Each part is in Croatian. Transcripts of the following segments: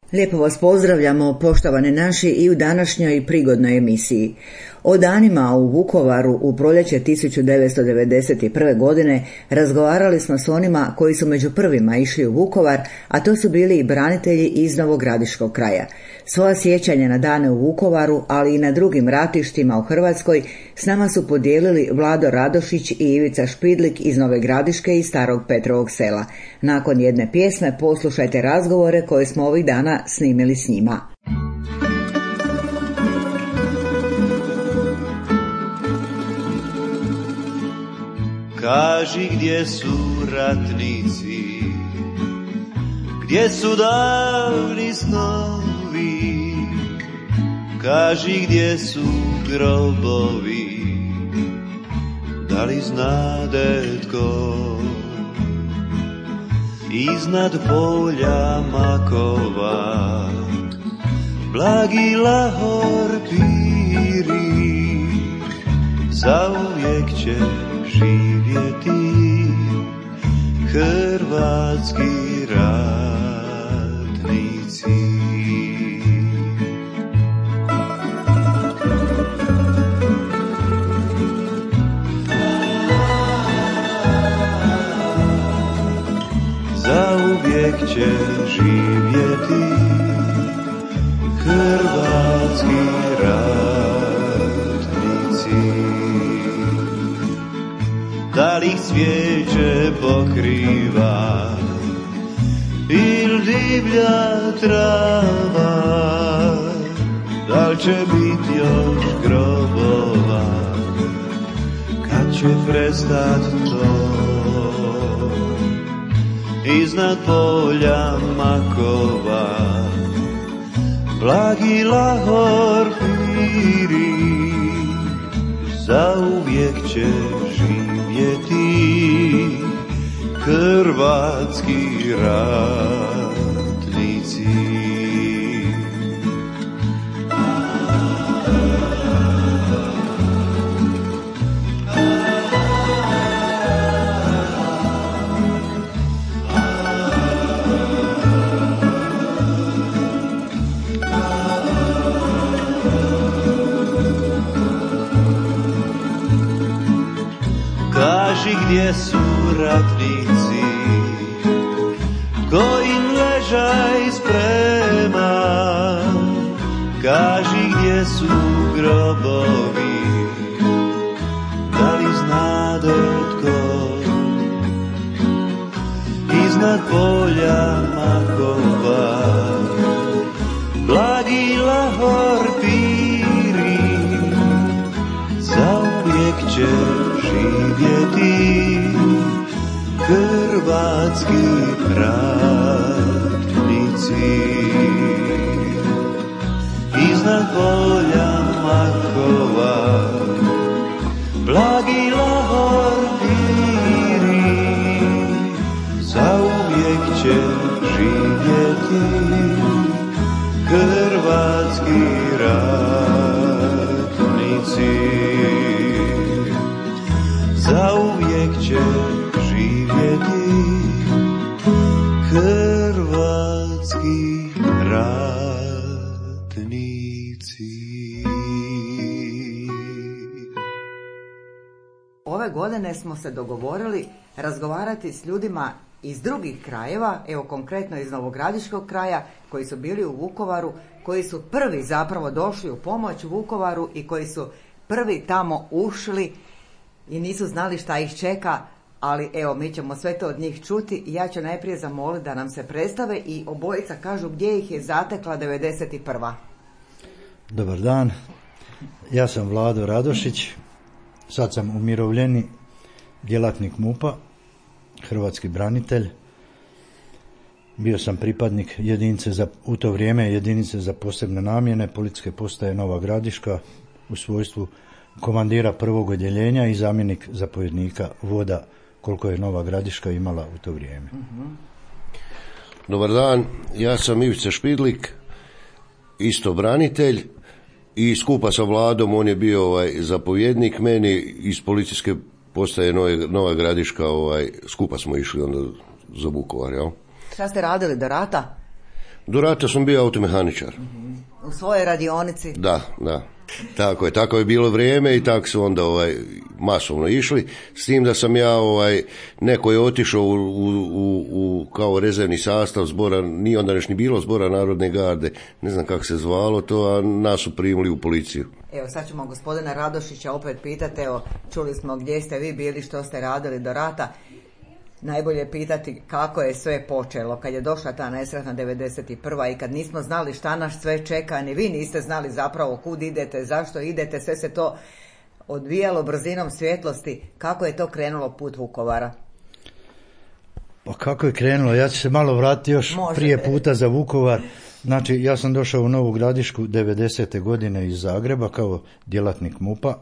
Lijepo vas pozdravljamo, poštovani naši, i u današnjoj prigodnoj emisiji. O danima u Vukovaru u proljeće 1991. godine razgovarali smo s onima koji su među prvima išli u Vukovar, a to su bili i branitelji iz Novogradiškog kraja. Svoja sjećanja na dane u Vukovaru, ali i na drugim ratištima u Hrvatskoj, s nama su podijelili Vlado Radošić i Ivica Špidlik iz Nove Gradiške i Starog Petrovog Sela. Nakon jedne pjesme poslušajte razgovore koje smo ovih dana snimili s njima. Kaži gdje su ratnici, gdje su davni snovi, kaži gdje su grobovi, da li znade tko? Iznad polja makova blagi lahor piri, zauvijek će živjeti hrvatski ratnici. Zauvijek će živjeti hrvatski ratnici. Da li ih cvijeće pokriva il divlja trava, da li će biti još grobova kad će prestat to? Iznad polja makova blagi lahor piri, zauvijek će živjeti hrvatski ratnici. Gdje su ratnici, kojim ležaj sprema, kaži gdje su grobovi, da li znade tko? Iznad polja makova blagi lahor piri, zauvijek će živjeti hrvatski ratnici. Iznad polja makova blagi lahor piri, zauvijek će živjeti hrvatski ratnici. Zauvijek će živjeti hrvatski ratnici. Ove godine smo se dogovorili razgovarati s ljudima iz drugih krajeva, evo konkretno iz Novogradiškog kraja, koji su bili u Vukovaru, koji su prvi zapravo došli u pomoć Vukovaru i koji su prvi tamo ušli i nisu znali šta ih čeka, ali evo mi ćemo sve to od njih čuti i ja ću najprije zamoliti da nam se predstave i obojica kažu gdje ih je zatekla 91. Dobar dan, ja sam Vlado Radošić, sad sam umirovljeni djelatnik MUP-a, hrvatski branitelj. Bio sam pripadnik u to vrijeme jedinice za posebne namjene Policijske postaje Nova Gradiška u svojstvu komandira prvog odjeljenja i zamjenik zapovjednika voda, koliko je Nova Gradiška imala u to vrijeme. Dobar dan, ja sam Ivica Špidlik, isto branitelj, i skupa sa Vladom, on je bio zapovjednik, meni iz policijske postaje Nova Gradiška, skupa smo išli onda za Vukovar, jel? Šta ste radili do rata? Do rata sam bio automehaničar. U svojoj radionici? Da. Tako je bilo vrijeme i tako su onda masovno išli, s tim da sam ja neko je otišao u kao rezervni sastav zbora, nije onda ni bilo zbora Narodne garde, ne znam kako se zvalo to, a nas su primili u policiju. Evo sad ćemo gospodina Radošića opet pitati, evo čuli smo gdje ste vi bili, što ste radili do rata. Najbolje je pitati kako je sve počelo, kad je došla ta nesretna 91. i kad nismo znali šta nas sve čeka, ni vi niste znali zapravo kud idete, zašto idete, sve se to odvijalo brzinom svjetlosti. Kako je to krenulo put Vukovara? Pa kako je krenulo, ja ću se malo vratiti još prije puta za Vukovar. Znači, ja sam došao u Novu Gradišku 90. godine iz Zagreba kao djelatnik MUP-a.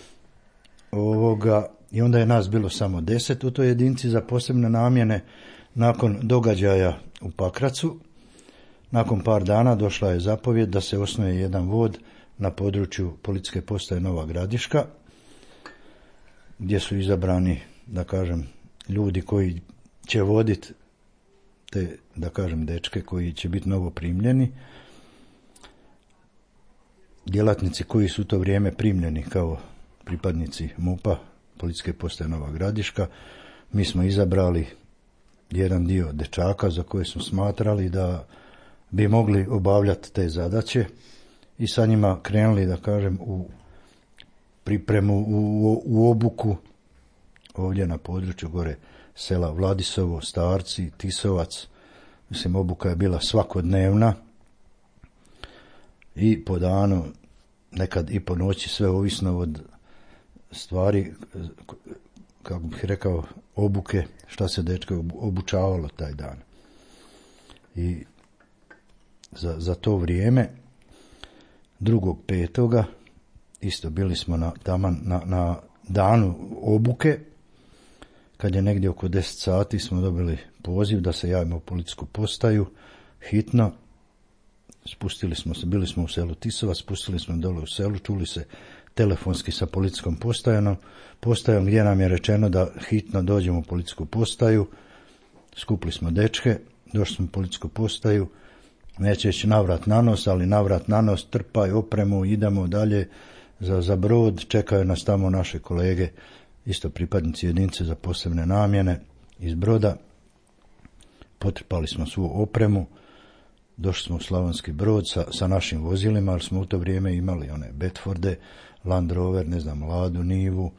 I onda je nas bilo samo 10 u toj jedinici za posebne namjene. Nakon događaja u Pakracu, nakon par dana došla je zapovjed da se osnuje jedan vod na području policijske postaje Nova Gradiška, gdje su izabrani, da kažem, ljudi koji će voditi te, da kažem, dečke koji će biti novo primljeni. Djelatnici koji su u to vrijeme primljeni kao pripadnici MUP-a, policijske postaje Nova Gradiška, mi smo izabrali jedan dio dečaka za koje smo smatrali da bi mogli obavljati te zadaće i sa njima krenuli, da kažem, u pripremu, u obuku ovdje na području gore sela Vladisovo, Starci, Tisovac. Mislim, obuka je bila svakodnevna i po danu, nekad i po noći, sve ovisno od stvari, kako bih rekao, obuke, šta se dečke obučavalo taj dan. I za to vrijeme 2.5. isto bili smo na danu obuke, kad je negdje oko 10 sati smo dobili poziv da se javimo u policijsku postaju hitno. Spustili smo se, bili smo u selu Tisovac, spustili smo dole u selu, čuli se telefonski sa policijskom postajom gdje nam je rečeno da hitno dođemo u policijsku postaju. Skupili smo dečke, došli smo u policijsku postaju, neće ići navrat na nos, ali navrat na nos, trpaj opremu, idemo dalje za Brod, čekaju nas tamo naše kolege, isto pripadnici jedinice za posebne namjene iz Broda. Potrpali smo svu opremu, došli smo u Slavonski Brod sa našim vozilima, ali smo u to vrijeme imali one Bedforde, Land Rover, ne znam, Ladu, Nivu.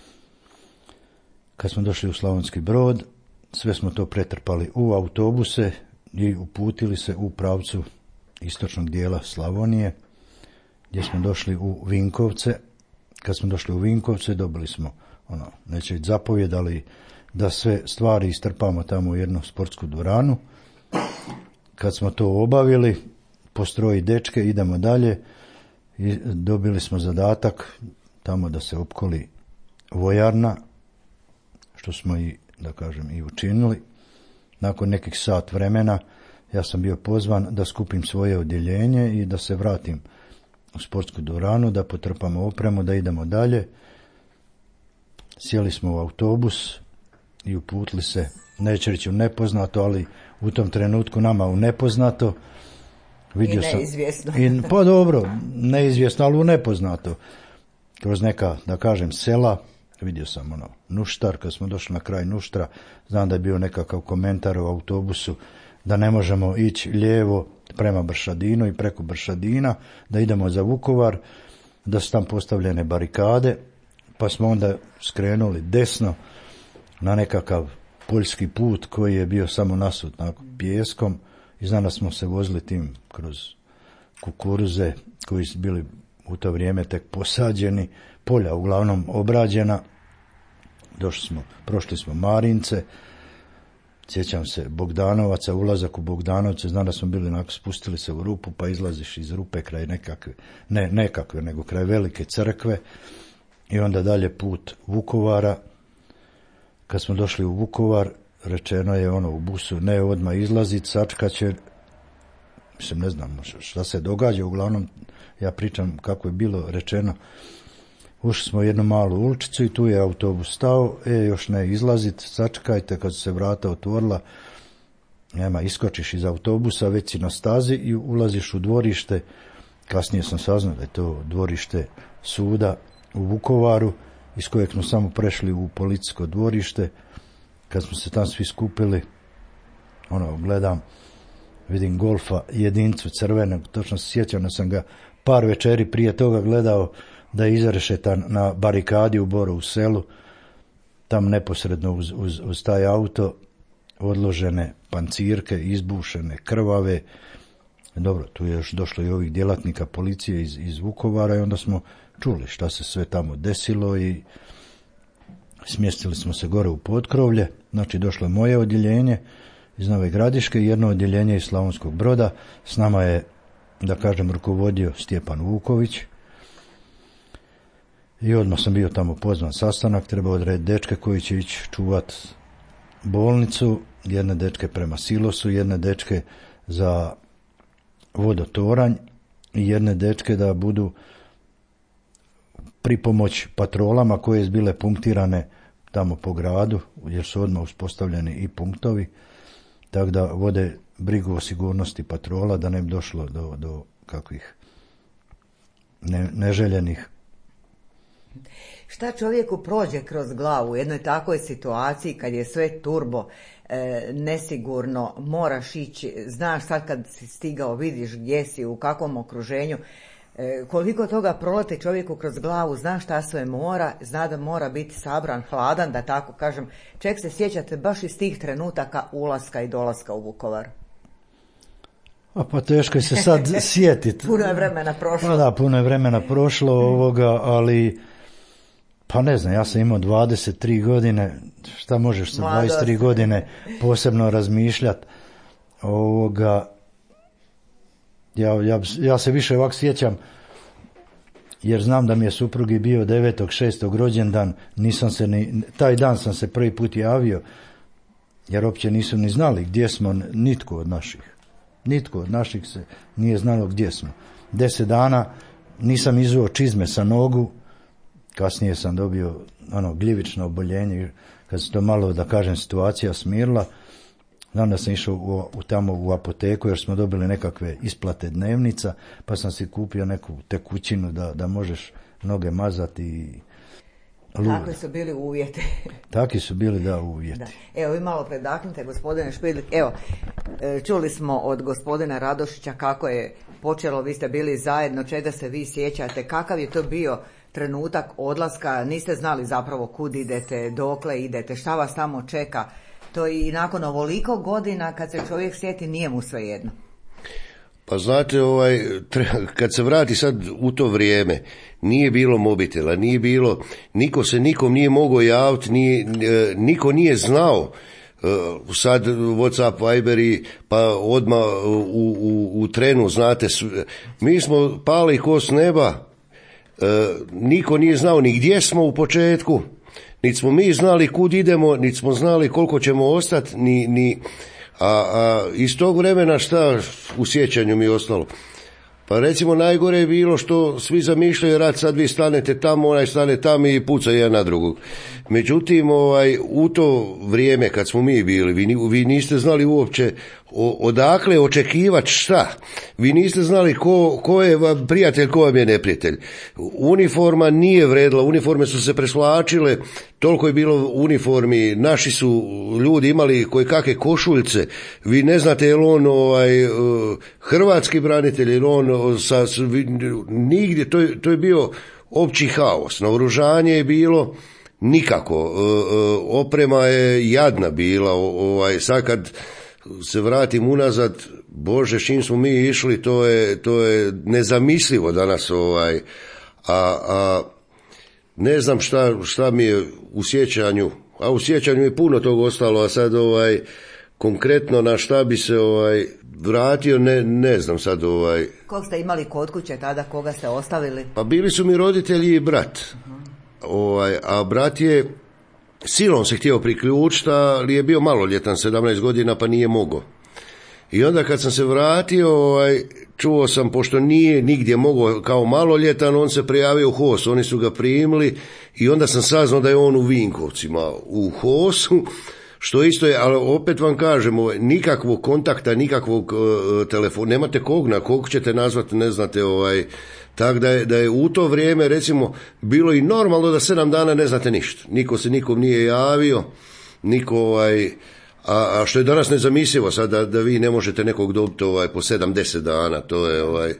Kad smo došli u Slavonski Brod, sve smo to pretrpali u autobuse i uputili se u pravcu istočnog dijela Slavonije, gdje smo došli u Vinkovce. Kad smo došli u Vinkovce, dobili smo, neće biti zapovjed, ali da sve stvari istrpamo tamo u jednu sportsku dvoranu. Kad smo to obavili, postroji dečke, idemo dalje, i dobili smo zadatak tamo da se opkoli vojarna, što smo i, da kažem, i učinili. Nakon nekih sat vremena ja sam bio pozvan da skupim svoje odjeljenje i da se vratim u sportsku dvoranu, da potrpamo opremu, da idemo dalje. Sjeli smo u autobus i uputili se, neću reći u nepoznato, ali u tom trenutku nama u nepoznato. I neizvjesno. Pa dobro, neizvjesno, ali u nepoznato. Kroz neka, da kažem, sela, vidio sam Nuštar, kad smo došli na kraj Nuštra, znam da je bio nekakav komentar u autobusu da ne možemo ići lijevo prema Bršadinu i preko Bršadina, da idemo za Vukovar, da su tam postavljene barikade, pa smo onda skrenuli desno na nekakav poljski put koji je bio samo nasut pijeskom i znam da smo se vozili tim kroz kukuruze koji su bili u to vrijeme tek posađeni, polja uglavnom obrađena. Prošli smo Marince, sjećam se Bogdanovaca, ulazak u Bogdanovce, znam da smo bili spustili se u rupu, pa izlaziš iz rupe kraj nego kraj velike crkve i onda dalje put Vukovara. Kad smo došli u Vukovar, rečeno je u busu, ne odmah izlaziti, sačkat će, mislim, ne znam šta se događa, uglavnom ja pričam kako je bilo rečeno. Ušli smo u jednu malu uličicu i tu je autobus stao, još ne izlaziti, sačekajte. Kad su se vrata otvorila, iskočiš iz autobusa, već si na stazi i ulaziš u dvorište. Kasnije sam saznao da je to dvorište suda u Vukovaru, iz kojeg smo samo prešli u policijsko dvorište. Kad smo se tam svi skupili, gledam, vidim Golfa jedincu crvenog, točno se sjećam da sam ga par večeri prije toga gledao da je izrešetan na barikadi u Borovu Selu, tam neposredno uz taj auto, odložene pancirke, izbušene, krvave. Dobro, tu je još došlo i ovih djelatnika policije iz Vukovara i onda smo čuli šta se sve tamo desilo i smjestili smo se gore u potkrovlje. Znači, došlo je moje odjeljenje iz Nove Gradiške i jedno odjeljenje iz Slavonskog Broda. S nama je, da kažem, rukovodio Stjepan Vuković. I odmah sam bio tamo pozvan sastanak, treba odrediti dečke koji će ići čuvat bolnicu, jedne dečke prema silosu, jedne dečke za vodotoranj i jedne dečke da budu pripomoć patrolama koje su bile punktirane tamo po gradu, jer su odmah uspostavljeni i punktovi, tako da vode brigu o sigurnosti patrola, da ne bi došlo do kakvih neželjenih. Šta čovjeku prođe kroz glavu u jednoj takvoj situaciji kad je sve turbo, nesigurno, moraš ići, znaš sad kad si stigao, vidiš gdje si, u kakvom okruženju, koliko toga prolete čovjeku kroz glavu, zna šta sve mora, zna da mora biti sabran, hladan, da tako kažem. Čeg se sjećate baš iz tih trenutaka ulaska i dolaska u Vukovar? Pa teško je se sad sjetiti. Puno je vremena prošlo. Pa da, puno je vremena prošlo ali pa ne znam, ja sam imao 23 godine, šta možeš sa 23 godine posebno razmišljati Ja se više ovako sjećam, jer znam da mi je suprugi bio 9.6. rođendan, taj dan sam se prvi put javio, jer uopće nisu ni znali gdje smo, nitko od naših se nije znalo gdje smo. 10 dana nisam izuo čizme sa nogu, kasnije sam dobio gljivično oboljenje, kad se to malo, da kažem, situacija smirila. Znam da sam išao tamo u apoteku jer smo dobili nekakve isplate dnevnica, pa sam si kupio neku tekućinu da možeš noge mazati i Takvi su bili uvjeti. Taki su bili, uvjeti. Da. Evo, vi malo predahnite, gospodine Špidlik. Evo, čuli smo od gospodina Radošića kako je počelo, vi ste bili zajedno, čega se vi sjećate, kakav je to bio trenutak odlaska, niste znali zapravo kud idete, dokle idete, šta vas tamo čeka. To i nakon ovoliko godina kad se čovjek sjeti nije mu svejedno. Pa znate, kad se vrati sad u to vrijeme, nije bilo mobitela, nije bilo, niko se nikom nije mogao javiti, niko nije znao, sad WhatsApp, Viberi, pa odmah u trenu, znate, mi smo pali ko s neba, niko nije znao ni gdje smo u početku, niti smo mi znali kud idemo, niti smo znali koliko ćemo ostati, a iz tog vremena šta u sjećanju mi je ostalo? Pa recimo najgore je bilo što svi zamišljaju rat, sad vi stanete tamo, onaj stane tamo i puca jedan na drugog. Međutim, u to vrijeme kad smo mi bili, vi niste znali uopće odakle očekivati šta. Vi niste znali ko je vam prijatelj, ko vam je neprijatelj. Uniforma nije vredila, uniforme su se presvlačile, toliko je bilo uniformi, naši su ljudi imali koje kakve košuljce. Vi ne znate je li on hrvatski branitelj, ili on nigdje, to je bio opći haos. Naoružanje je bilo nikako, oprema je jadna bila, sad kad se vratim unazad, Bože, s čim smo mi išli, to je nezamislivo danas, a ne znam šta mi je u sjećanju, a u sjećanju je puno tog ostalo, a sad konkretno na šta bi se vratio, ne znam sad. Kog ste imali kod kuće tada, koga ste ostavili? Pa bili su mi roditelji i brat. A brat je silom se htio priključiti, ali je bio maloljetan, 17 godina, pa nije mogao. I onda kad sam se vratio, čuo sam, pošto nije nigdje mogao kao maloljetan, on se prijavio u HOS, oni su ga primili i onda sam saznao da je on u Vinkovcima, u HOS-u, Što isto je, ali opet vam kažem, nikakvog kontakta, nikakvog telefona, nemate na kog ćete nazvati, ne znate, tako da je u to vrijeme, recimo, bilo i normalno da 7 dana ne znate ništa. Niko se nikom nije javio, niko, a što je danas nezamislivo, sad da vi ne možete nekog dobiti po 7-10 dana, to je,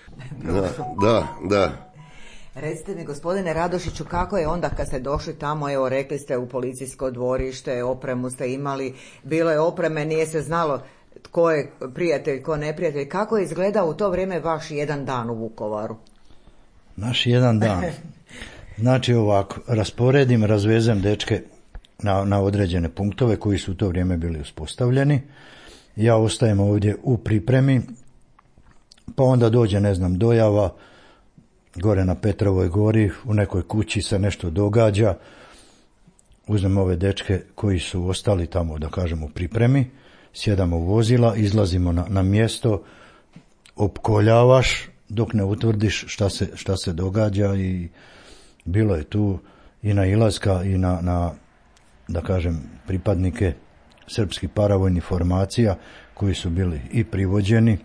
da. Recite mi, gospodine Radošiću, kako je onda kad ste došli tamo, evo rekli ste u policijsko dvorište, opremu ste imali, bilo je opreme, nije se znalo tko je prijatelj, tko neprijatelj. Kako je izgledao u to vrijeme vaš jedan dan u Vukovaru? Naš jedan dan. Znači ovako, rasporedim, razvezem dečke na određene punktove koji su u to vrijeme bili uspostavljeni. Ja ostajem ovdje u pripremi, pa onda dođe, ne znam, dojava, gore na Petrovoj gori, u nekoj kući se nešto događa, uzmem ove dečke koji su ostali tamo, da kažem, u pripremi, sjedamo u vozila, izlazimo na mjesto, opkoljavaš dok ne utvrdiš šta se događa i bilo je tu i nailaska i na da kažem, pripadnike srpskih paravojnih formacija koji su bili i privođeni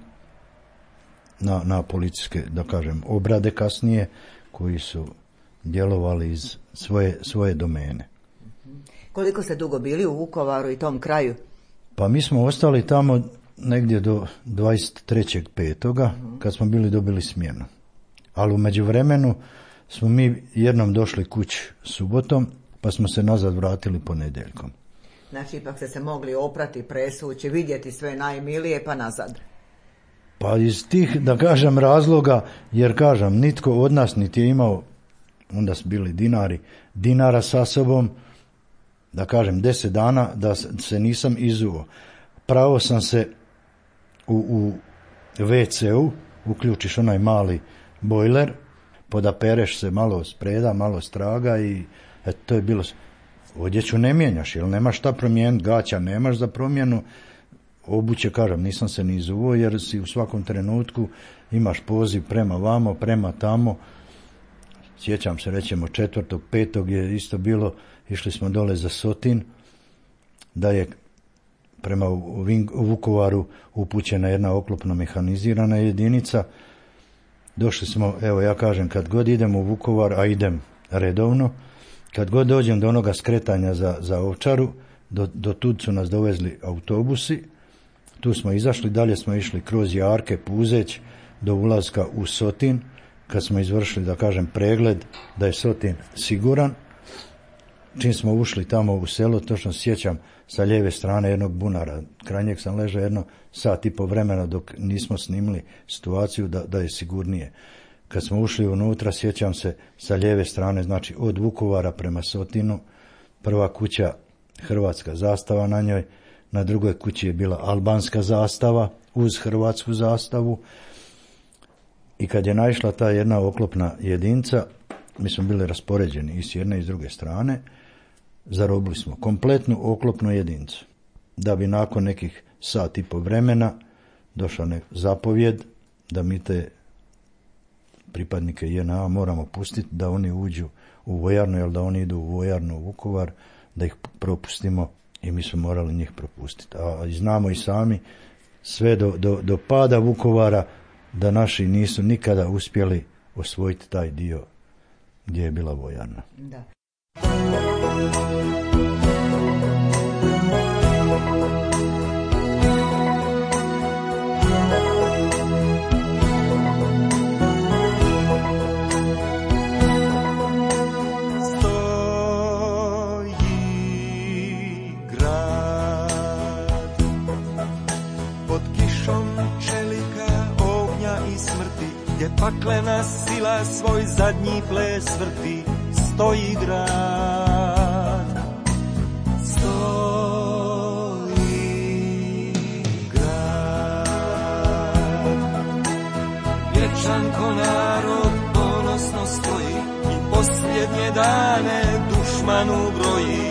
na policijske, da kažem, obrade kasnije, koji su djelovali iz svoje domene. Koliko ste dugo bili u Vukovaru i tom kraju? Pa mi smo ostali tamo negdje do 23.5. kad smo dobili smjenu. Ali u međuvremenu smo mi jednom došli kući subotom, pa smo se nazad vratili ponedjeljkom. Znači, ipak ste se mogli oprati, presući, vidjeti sve najmilije, pa nazad. Pa iz tih, da kažem, razloga, jer kažem, nitko od nas niti je imao, onda su bili dinara sa sobom, da kažem, 10 dana da se nisam izuo. Pravo sam se u WC-u, uključiš onaj mali bojler, podapereš se malo spreda, malo straga i to je bilo. Odjeću ne mijenjaš, jer nemaš šta promijeniti, gaća nemaš za promjenu, obuće, kažem, nisam se ni izuo jer si u svakom trenutku imaš poziv prema vamo, prema tamo. Sjećam se, rećemo 4., 5. je isto bilo, išli smo dole za Sotin, da je prema Vukovaru upućena jedna oklopno mehanizirana jedinica. Došli smo, evo ja kažem, kad god idem u Vukovar, a idem redovno, kad god dođem do onoga skretanja za Ovčaru, do tud su nas dovezli autobusi, tu smo izašli, dalje smo išli kroz Jarke, Puzeć, do ulaska u Sotin, kad smo izvršili, da kažem, pregled da je Sotin siguran. Čim smo ušli tamo u selo, točno sjećam, sa lijeve strane jednog bunara, kraj njeg sam ležao 1 sat i po vremena dok nismo snimili situaciju da je sigurnije. Kad smo ušli unutra, sjećam se, sa lijeve strane, znači od Vukovara prema Sotinu, prva kuća, hrvatska zastava na njoj, na drugoj kući je bila albanska zastava uz hrvatsku zastavu. I kad je naišla ta jedna oklopna jedinca, mi smo bili raspoređeni i s jedne i s druge strane, zarobili smo kompletnu oklopnu jedincu. Da bi nakon nekih sat i po vremena došla zapovjed da mi te pripadnike JNA moramo pustiti, da oni uđu u vojarnu, jer da oni idu u vojarnu u Vukovar, da ih propustimo i mi smo morali njih propustiti. A znamo i sami, sve do pada Vukovara, da naši nisu nikada uspjeli osvojiti taj dio gdje je bila vojarna. Da. Paklena sila svoj zadnji ples vrti, stoji grad, vječan ko narod ponosno stoji i posljednje dane dušmanu broji.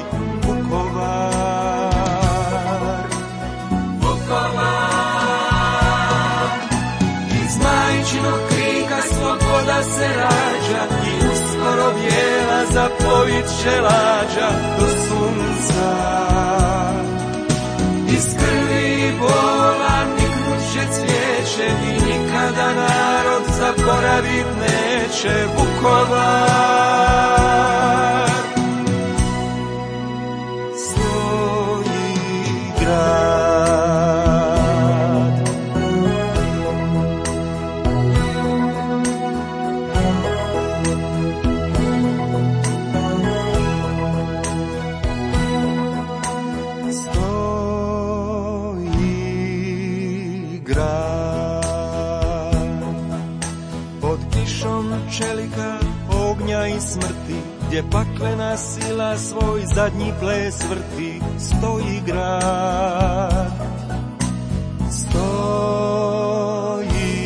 Vukovar, iz majčinog sloboda se rađa i uskoro bijela zaplovit će lađa do sunca. zaboravit neće Vukovar. Stoji grad, stoji grad, pod kišom čelika, ognja i smrti, gdje paklena sila svoj zadnji ples vrti. Stoji grad, stoji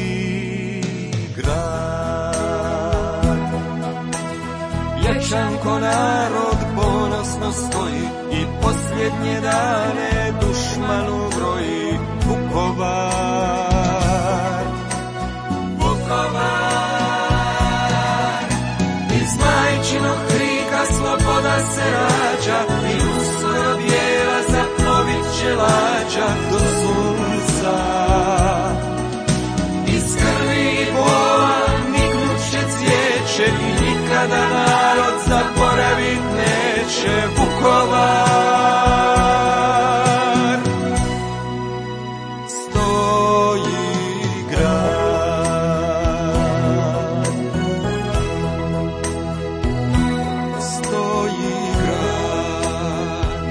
grad, vječan ko narod ponosno stoji i posljednje dane dušmanu broji. Vukovar, Vukovar, iz majčinog krika sloboda se rađa i uskoro bijela zaplovit će lađa do sunca. Iz krvi i bola nignut će cvijeće i nikada narod zaboravit neće Vukovar. Stoji grad, stoji grad.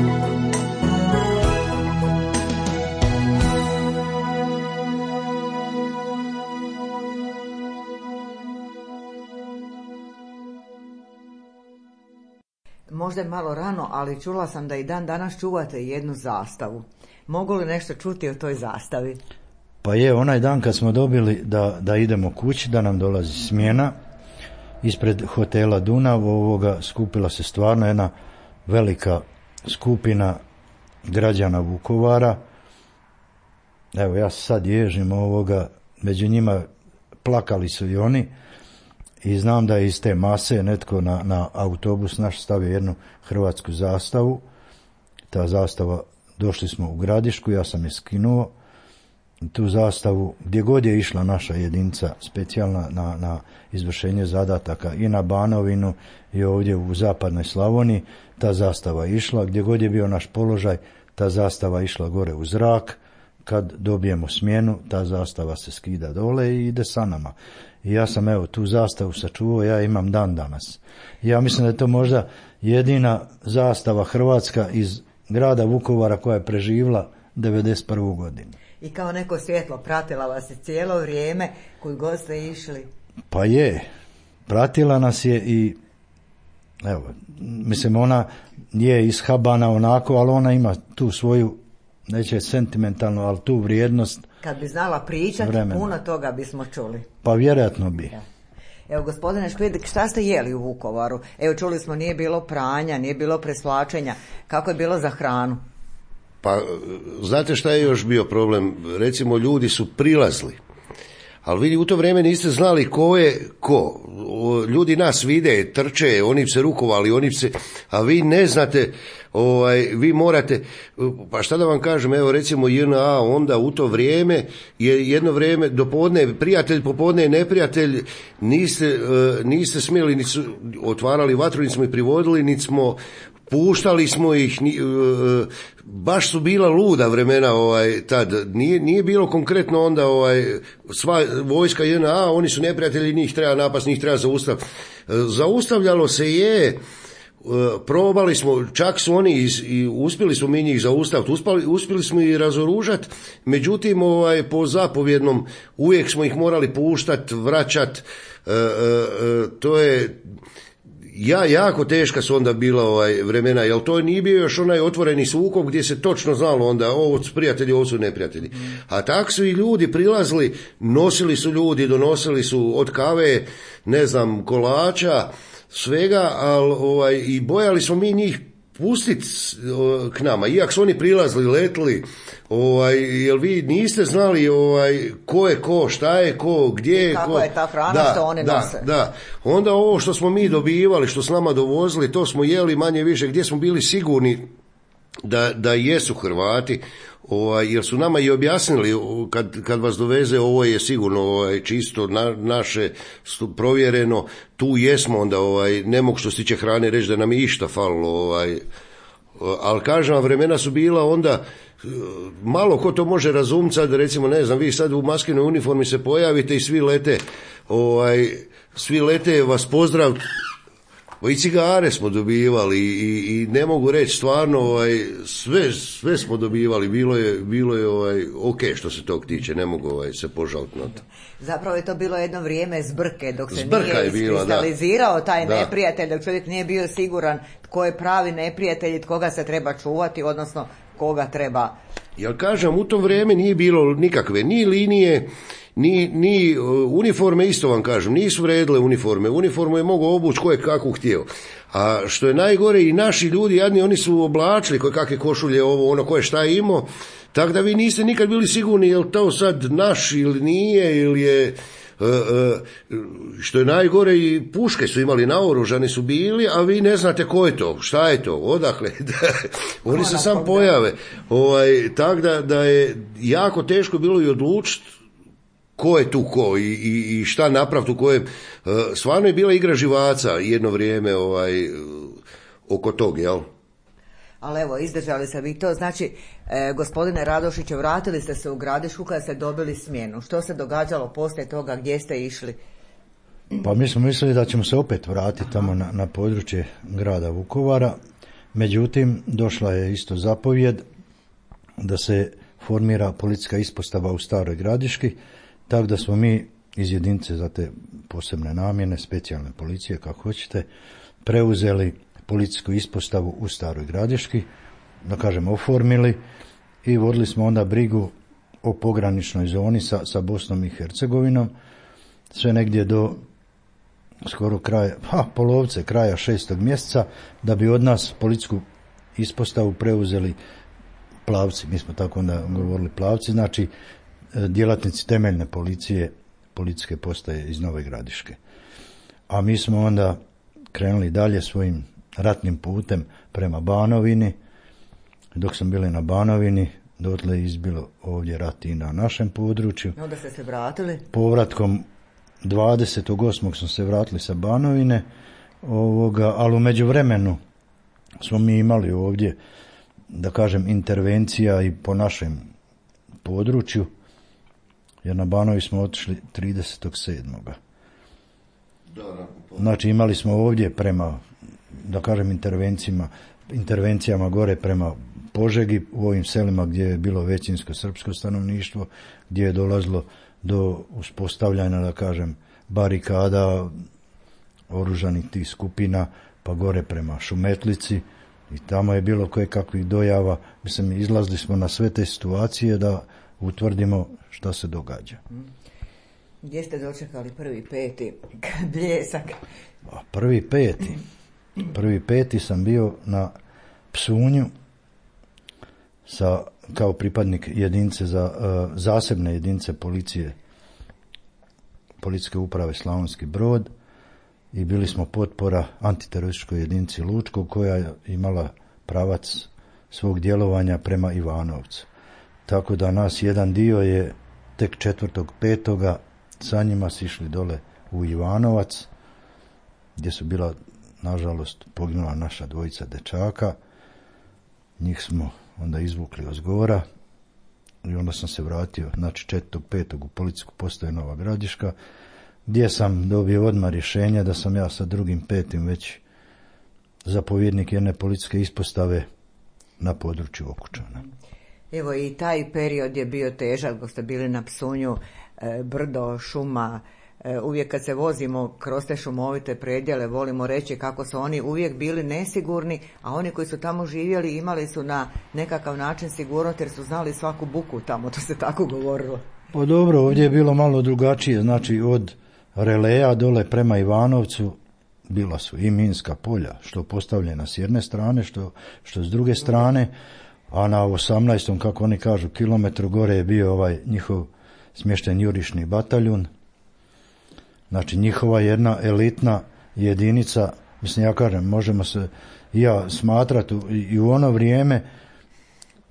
Možda je malo rano, ali čula sam da i dan danas čuvate jednu zastavu. Mogu li nešto čuti o toj zastavi? Pa je, onaj dan kad smo dobili da idemo kući, da nam dolazi smjena, ispred hotela Dunav skupila se stvarno jedna velika skupina građana Vukovara. Evo, ja se sad ježim među njima plakali su i oni i znam da je iz te mase netko na autobus naš stavio jednu hrvatsku zastavu. Ta zastava, došli smo u Gradišku, ja sam je skinuo, tu zastavu, gdje god je išla naša jedinica specijalna na izvršenje zadataka i na Banovinu i ovdje u zapadnoj Slavoniji, ta zastava išla, gdje god je bio naš položaj, ta zastava išla gore u zrak, kad dobijemo smjenu, ta zastava se skida dole i ide sa nama. I ja sam tu zastavu sačuvao, ja imam dan danas. Ja mislim da je to možda jedina zastava hrvatska iz grada Vukovara koja je preživjela 91. godinu. I kao neko svjetlo pratila vas je cijelo vrijeme koji god ste išli? Pa je, pratila nas je i evo, mislim ona je ishabana onako, ali ona ima tu svoju, neće sentimentalnu, ali tu vrijednost. Kad bi znala pričati, vremena. Puno toga bismo čuli. Pa vjerojatno bi. Ja. Evo, gospodine Škvidik, šta ste jeli u Vukovaru? Evo, čuli smo, nije bilo pranja, nije bilo presvlačenja. Kako je bilo za hranu? Pa, znate šta je još bio problem? Recimo, ljudi su prilazili. Ali vi u to vrijeme niste znali ko je ko. Ljudi nas vide, trče, oni se rukovali, a vi ne znate, vi morate, pa šta da vam kažem, evo recimo JNA, onda u to vrijeme je jedno vrijeme, dopodne prijatelj, popodne je neprijatelj, niste smjeli, niti su otvarali vatru, niti smo ih privodili, niti smo puštali smo ih, baš su bila luda vremena tad. Nije bilo konkretno onda sva vojska JNA, oni su neprijatelji, njih treba napast, njih treba zaustaviti. Zaustavljalo se je, probali smo, čak su oni i uspjeli smo mi njih zaustaviti, uspjeli smo ih razoružati, međutim po zapovjednom uvijek smo ih morali puštati, vraćati, to je jako teška su onda bila vremena, jer to nije bio još onaj otvoreni sukob gdje se točno znalo onda ovo su prijatelji, ovo su neprijatelji. A tak su i ljudi prilazili, nosili su ljudi, donosili su od kave, ne znam, kolača, svega, ali i bojali smo mi njih pustiti k nama, iako su oni prilazili, letili, jer vi niste znali ko je ko, šta je ko, gdje je ko. Kako je ta hrana što oni nose. Da. Onda ovo što smo mi dobivali, što s nama dovozili, to smo jeli manje više, gdje smo bili sigurni da jesu Hrvati, jer su nama i objasnili kad vas doveze ovo je sigurno čisto naše provjereno, tu jesmo, onda ne mogu što se tiče hrane reći da nam je išta falilo, ali kažem vam, vremena su bila onda, malo ko to može razumjeti, sad recimo ne znam, vi sad u maskenoj uniformi se pojavite i svi lete vas pozdrav, i cigare smo dobivali i ne mogu reći stvarno, sve smo dobivali, bilo je ok što se tog tiče, ne mogu se požaliti na to. Zapravo je to bilo jedno vrijeme zbrke, dok se nije iskristalizirao taj neprijatelj, dok čovjek nije bio siguran tko je pravi neprijatelj i koga se treba čuvati, odnosno koga treba. Jel kažem, u to vrijeme nije bilo nikakve ni linije, ni uniforme, isto vam kažem, nisu vredile uniforme. Uniformu je mogao obući ko je kako htio. A što je najgore, i naši ljudi jadni, oni su oblačili koje kakve košulje, ko je šta imao, tako da vi niste nikad bili sigurni je li to sad naš ili nije, ili je, što je najgore, i puške su imali, naoružani su bili, a vi ne znate ko je to, šta je to, odakle, oni se sam pojave. Tako da je jako teško bilo i odlučiti ko je tu ko i šta napraviti u kojem. Stvarno je bila igra živaca jedno vrijeme oko tog, jel? Ali evo, izdržali se vi to. Znači, gospodine Radošiću, vratili ste se u Gradišku kada ste dobili smjenu. Što se događalo poslije toga, gdje ste išli? Pa mi smo mislili da ćemo se opet vratiti tamo na područje grada Vukovara. Međutim, došla je isto zapovjed da se formira policijska ispostava u Staroj Gradiški, tako da smo mi iz jedinice za te posebne namjene, specijalne policije, kako hoćete, preuzeli policijsku ispostavu u Staroj Gradiški, da kažem oformili, i vodili smo onda brigu o pograničnoj zoni sa Bosnom i Hercegovinom, sve negdje do skoro polovice kraja 6. mjeseca, da bi od nas policijsku ispostavu preuzeli plavci, mi smo tako onda govorili plavci, znači djelatnici temeljne policije, policijske postaje iz Nove Gradiške. A mi smo onda krenuli dalje svojim ratnim putem prema Banovini. Dok smo bili na Banovini, dotle je izbilo ovdje rat i na našem području. Onda ste se vratili? Povratkom 28. smo se vratili sa Banovine, ali u međuvremenu smo mi imali ovdje, da kažem, intervencija i po našem području, jer na Banovi smo otišli 30.7. Znači imali smo ovdje prema, da kažem, intervencijama gore prema Požegi, u ovim selima gdje je bilo većinsko srpsko stanovništvo, gdje je dolazilo do uspostavljanja, da kažem, barikada, oružanih tih skupina, pa gore prema Šumetlici, i tamo je bilo koje kakvih dojava. Mislim, izlazili smo na sve te situacije da utvrdimo šta se događa. Gdje ste dočekali 1.5. Bljesak? 1.5. sam bio na Psunju kao pripadnik jedinice zasebne jedinice policijske uprave Slavonski Brod, i bili smo potpora antiterorističkoj jedinici Lučko, koja je imala pravac svog djelovanja prema Ivanovcu. Tako da nas jedan dio je tek 4.5. sa njima sišli dole u Ivanovac, gdje su bila, nažalost, poginula naša dvojica dečaka. Njih smo onda izvukli ozgora i onda sam se vratio, znači 4.5. u policijsku postaju Nova Gradiška, gdje sam dobio odmah rješenje da sam ja sa 2.5. već zapovjednik jedne policijske ispostave na području Okučana. Evo, i taj period je bio težak dok ste bili na Psunju, brdo, šuma. Uvijek kad se vozimo kroz te šumovite predjele, volimo reći kako su oni uvijek bili nesigurni, a oni koji su tamo živjeli imali su na nekakav način sigurnost jer su znali svaku buku tamo, to se tako govorilo. Pa dobro, ovdje je bilo malo drugačije, znači od Releja dole prema Ivanovcu bila su i minska polja, što postavljena s jedne strane, što s druge strane, a na 18. kako oni kažu kilometru gore je bio njihov smješten jurišni bataljun. Znači njihova jedna elitna jedinica, mislim, ja kažem, možemo se i ja smatrati i u ono vrijeme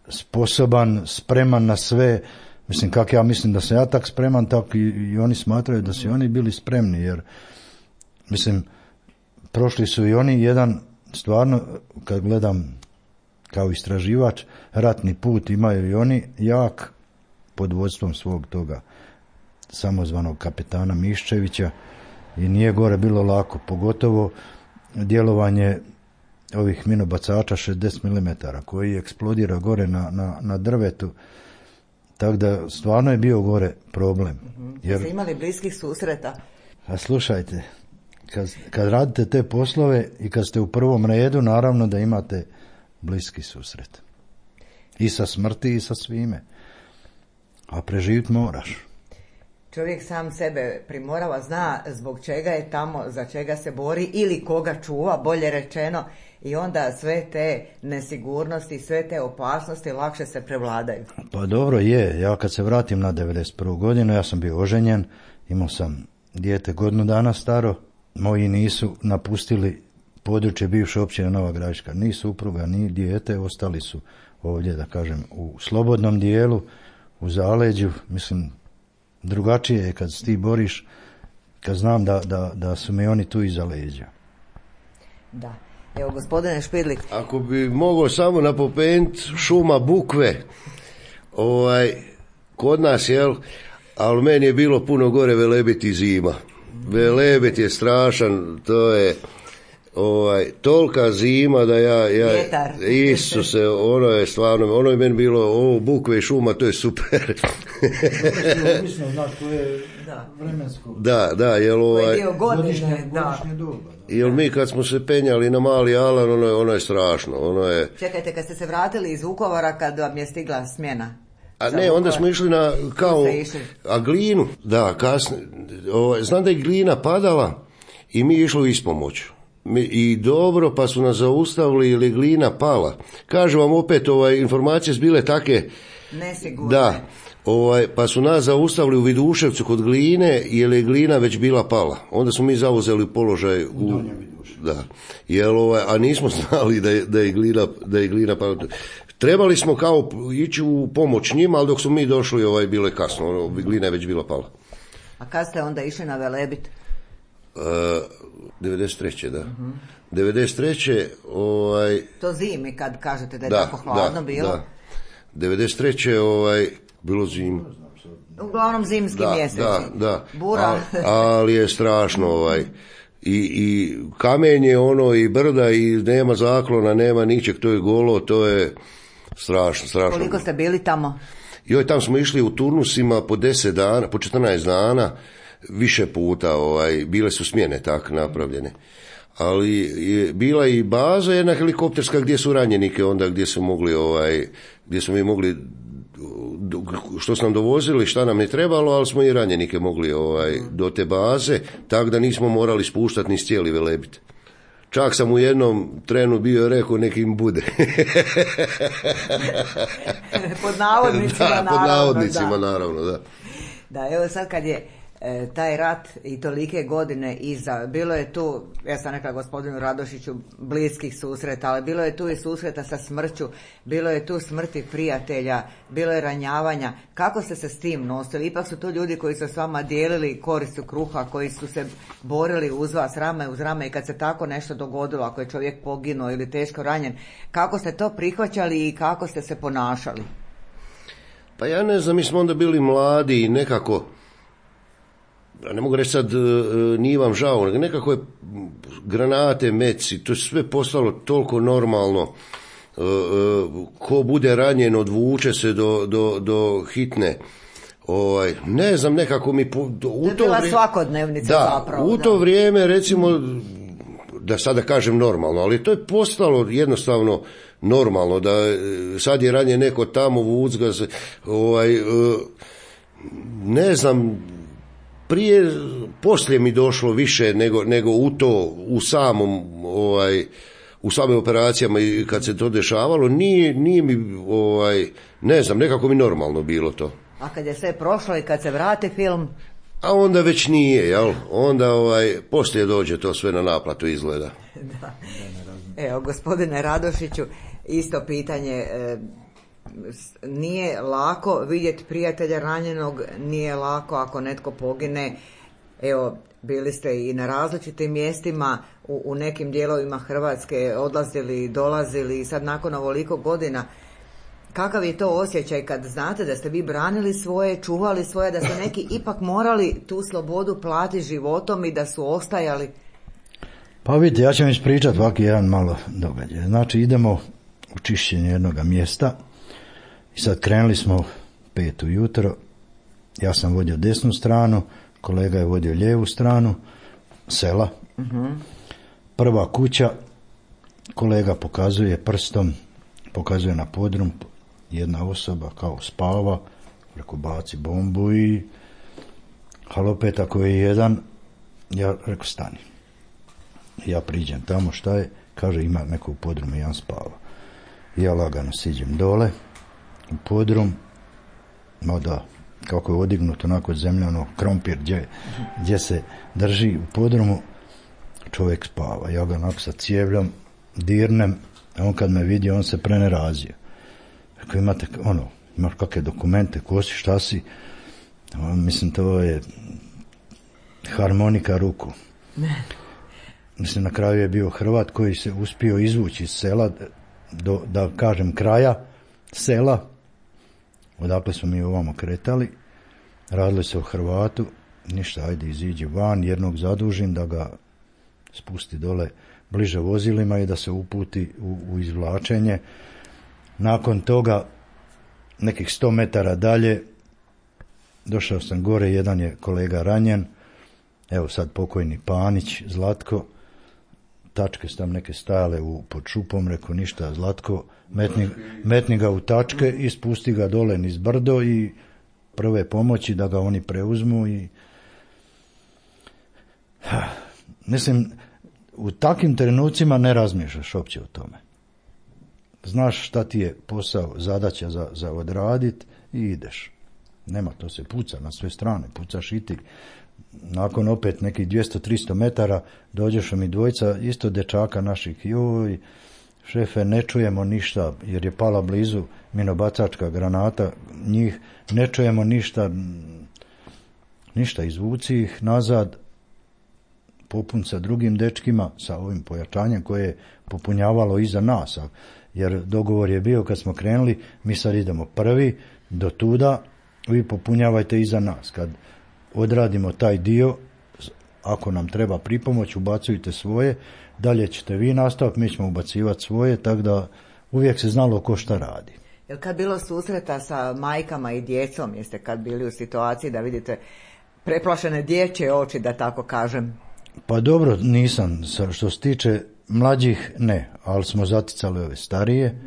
sposoban, spreman na sve. Mislim, kako ja mislim da sam ja tak spreman, tako i oni smatraju da su oni bili spremni, jer mislim, prošli su i oni jedan, stvarno, kad gledam kao istraživač, ratni put imaju i oni jak pod vodstvom svog toga samozvanog kapetana Miščevića i nije gore bilo lako, pogotovo djelovanje ovih minobacača 60 mm koji eksplodira gore na drvetu, tako da stvarno je bio gore problem. Jer ste imali bliskih susreta? A slušajte, kad radite te poslove i kad ste u prvom redu, naravno da imate bliski susret. I sa smrti i sa svime. A preživjeti moraš. Čovjek sam sebe primorava, zna zbog čega je tamo, za čega se bori ili koga čuva, bolje rečeno, i onda sve te nesigurnosti, sve te opasnosti lakše se prevladaju. Pa dobro je, ja kad se vratim na 91. godinu, ja sam bio oženjen, imao sam dijete godinu dana staro, moji nisu napustili područje bivše općine Nova Gradiška, ni supruga, ni dijete, ostali su ovdje, da kažem, u slobodnom dijelu, u zaleđu. Mislim, drugačije je kad se ti boriš, kad znam da su mi oni tu iza leđa. Da. Evo, gospodine Špidlik. Ako bi mogao samo napomenuti šuma bukve, kod nas, ali meni je bilo puno gore Velebit i zima. Velebit je strašan, to je tolika zima da ja Isuse, ono je stvarno, ono je meni bilo, bukve i šuma, to je super. Da, jel godišnje doba. Jel mi kad smo se penjali na Mali Alan, ono je strašno, Čekajte, kad ste se vratili iz Vukovara, kad vam je stigla smjena? A ne, onda smo išli na, a Glinu, da, kasnije, znam da je Glina padala i mi išli u ispomoć. I dobro, pa su nas zaustavili ili Glina pala. Kažem vam opet, informacije su bile take nesigurne. Da, pa su nas zaustavili u Viduševcu kod Gline, jer je Glina već bila pala. Onda smo mi zauzeli položaj u da. A nismo znali da je Glina pala. Trebali smo kao ići u pomoć njima, ali dok smo mi došli, bilo je kasno, Glina je već bila pala. A kad ste onda išli na Velebit? 93. da. 93. To zimi, kad kažete da je tako hladno bilo? Da. 93. Bilo zima. Uglavnom zimski mjeseci. Da. Bura. Ali je strašno, I kamenje, i brda, i nema zaklona, nema ničeg, to je golo, to je strašno. Koliko ste bili tamo? Tamo smo išli u turnusima po 10 dana, po 14 dana, više puta, bile su smjene tak napravljene. Ali je bila i baza jedna helikopterska gdje su ranjenike onda, gdje su mogli, gdje smo mi mogli, što su nam dovozili, šta nam je trebalo, ali smo i ranjenike mogli do te baze, tako da nismo morali spuštati ni cijeli Velebit. Čak sam u jednom trenu bio rekao nekim bude. Pod navodnicima, naravno, da. Da, evo sad kad je taj rat i tolike godine iza, bilo je tu, ja sam rekla gospodinu Radošiću, bliskih susreta, ali bilo je tu i susreta sa smrću, bilo je tu smrti prijatelja, bilo je ranjavanja. Kako ste se s tim nosili? Ipak su to ljudi koji su s vama dijelili koristu kruha, koji su se borili uz vas rame uz rame, i kad se tako nešto dogodilo, ako je čovjek poginuo ili teško ranjen, kako ste to prihvaćali i kako ste se ponašali? Pa ja ne znam, mi smo onda bili mladi i nekako, ne mogu reći sad nije vam žao, nekako je granate, meci, to je sve postalo toliko normalno. Ko bude ranjen odvuče se do hitne. Ne znam, nekako mi to je bila svakodnevnica zapravo. U to vrijeme, recimo, da sada kažem normalno, ali to je postalo jednostavno normalno, da sad je ranjen neko tamo, vuc ga se, ne znam, poslije mi došlo više nego u to, u samom, u samim operacijama i kad se to dešavalo, nije mi, ne znam, nekako mi normalno bilo to. A kad je sve prošlo i kad se vrati film? A onda već nije, jel? Onda poslije dođe to sve na naplatu izgleda. Da. Evo, gospodine Radošiću, isto pitanje, nije lako vidjeti prijatelja ranjenog, nije lako ako netko pogine. Evo, bili ste i na različitim mjestima, u nekim dijelovima Hrvatske odlazili, dolazili i sad nakon ovoliko godina. Kakav je to osjećaj kad znate da ste vi branili svoje, čuvali svoje, da ste neki ipak morali tu slobodu platiti životom i da su ostajali? Pa vidite, ja ću vam ispričati ovaki jedan malo događaj. Znači, idemo u čišćenje jednoga mjesta i sad krenuli smo 5 ujutro, ja sam vodio desnu stranu, kolega je vodio lijevu stranu sela. Prva kuća, kolega pokazuje prstom, pokazuje na podrum, jedna osoba kao spava, rekao baci bombu i opet ako je jedan, ja rekao stani. Ja priđem tamo, šta je, kaže ima neko u podrumu, jedan spava. Ja lagano siđem dole u podrum, no da, kako je odignuto onako zemljano, krompir gdje se drži u podrumu, čovjek spava. Ja ga onako sa cijevljom dirnem, a on kad me vidi, on se prenerazio. Rekao, imaš kakve dokumente, ko si, šta si? Mislim, to je harmonika ruku. Mislim, na kraju je bio Hrvat koji se uspio izvući iz sela, da kažem kraja sela, odakle smo mi ovamo kretali, radili se o Hrvatu, ništa, ajde iziđi van, jednog zadužim da ga spusti dole bliže vozilima i da se uputi u izvlačenje. Nakon toga, nekih 100 metara dalje, došao sam gore, jedan je kolega ranjen, evo sad pokojni Panić, Zlatko, tačke su tam neke stajale pod šupom, rekao ništa, Zlatko, metni ga u tačke i spusti ga dole niz brdo i prve pomoći da ga oni preuzmu i mislim, u takvim trenucima ne razmišljaš uopće o tome. Znaš šta ti je posao, zadaća za odradit i ideš. Nema, to se puca na sve strane, pucaš i ti. Nakon opet nekih 200-300 metara dođeš mi dvojica isto dečaka naših, joj, šefe, ne čujemo ništa, jer je pala blizu minobacačka granata, njih ne čujemo ništa, izvuci ih nazad, popun sa drugim dečkima, sa ovim pojačanjem koje je popunjavalo iza nas, jer dogovor je bio kad smo krenuli, mi sad idemo prvi, do tuda, vi popunjavajte iza nas, kad odradimo taj dio, ako nam treba pripomoć, ubacujte svoje, dalje ćete vi nastaviti, mi ćemo ubacivati svoje, tako da uvijek se znalo ko šta radi. Jel kad bilo susreta sa majkama i djecom, jeste kad bili u situaciji da vidite preplašene dječje oči, da tako kažem? Pa dobro, nisam, što se tiče mlađih ne, ali smo zaticali ove starije,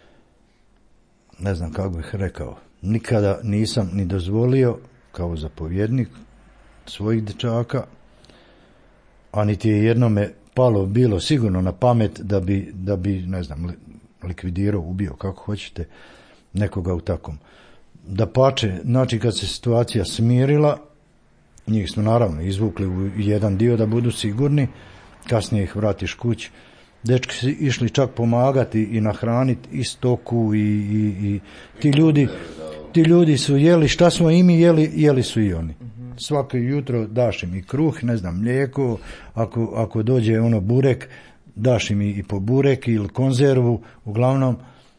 ne znam kako bih rekao, nikada nisam ni dozvolio kao zapovjednik svojih dečaka, a niti je jednome bilo sigurno na pamet da bi ne znam, likvidirao, ubio, kako hoćete, nekoga u takom. Dapače, znači kad se situacija smirila, njih smo naravno izvukli u jedan dio da budu sigurni, kasnije ih vratiš kući. Dečki su išli čak pomagati i nahraniti i stoku i ti ljudi su jeli šta smo i mi jeli su i oni. Svako jutro daš im i kruh, ne znam, mlijeko, ako dođe burek, daš im i po burek ili konzervu, uglavnom